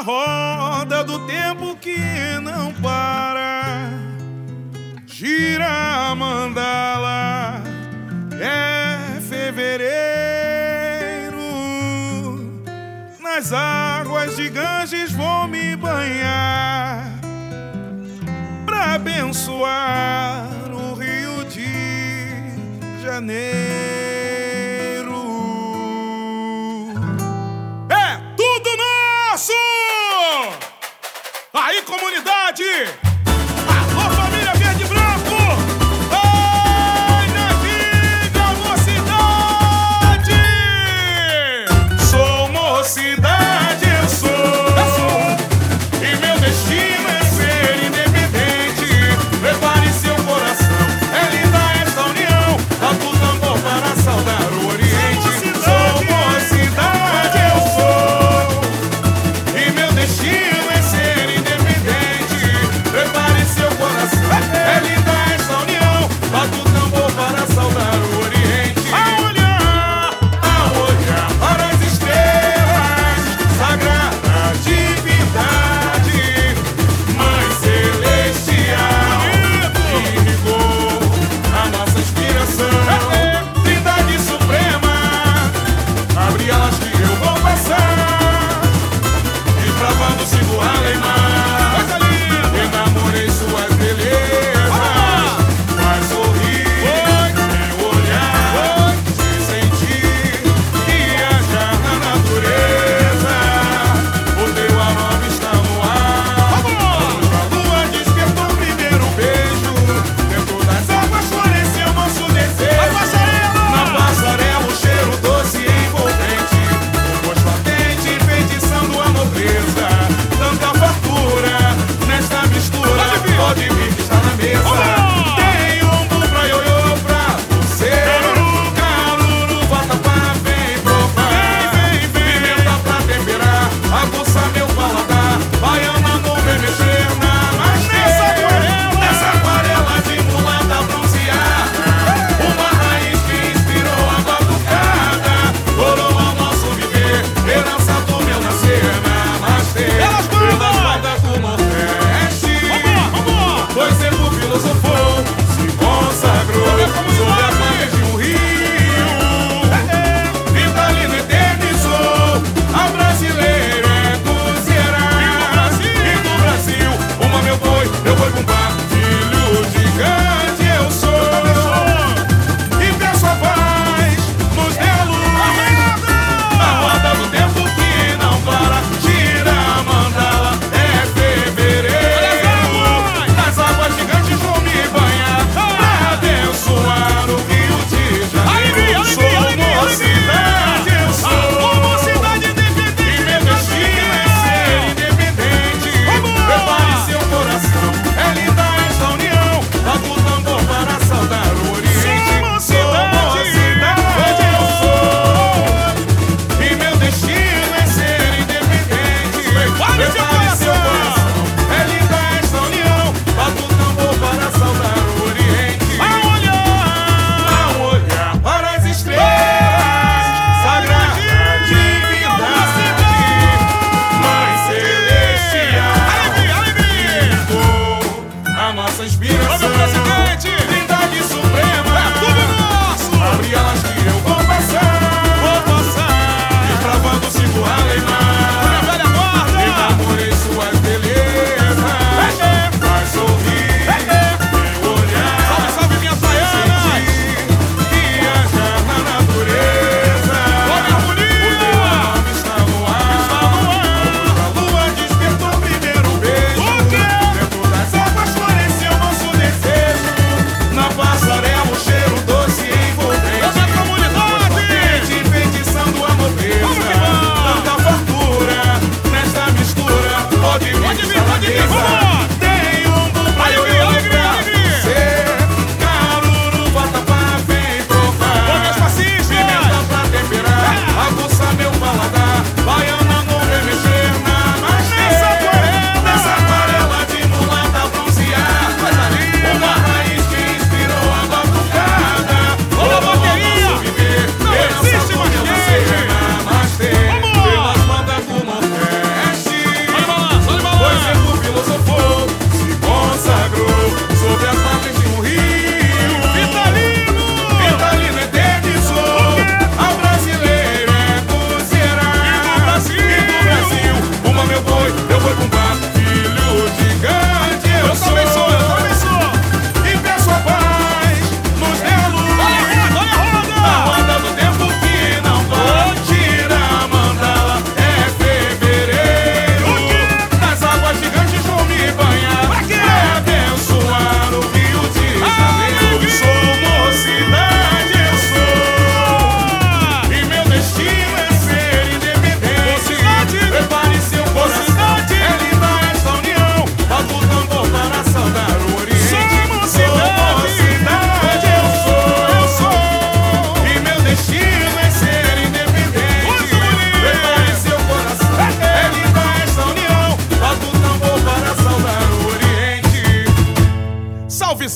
roda do tempo que não para, gira a mandala, é fevereiro. Nas águas de Ganges vou me banhar pra abençoar o Rio de Janeiro. Aí, comunidade! Alô, família Verde e Branco! Ai, na vida, mocidade! Sou mocidade, eu sou. E meu destino é ser independente. Prepare seu coração, é linda esta união. Dá do tambor para saudar o Oriente. Sou mocidade, eu sou. E meu destino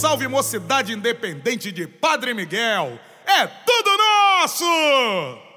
salve mocidade independente de Padre Miguel. É tudo nosso!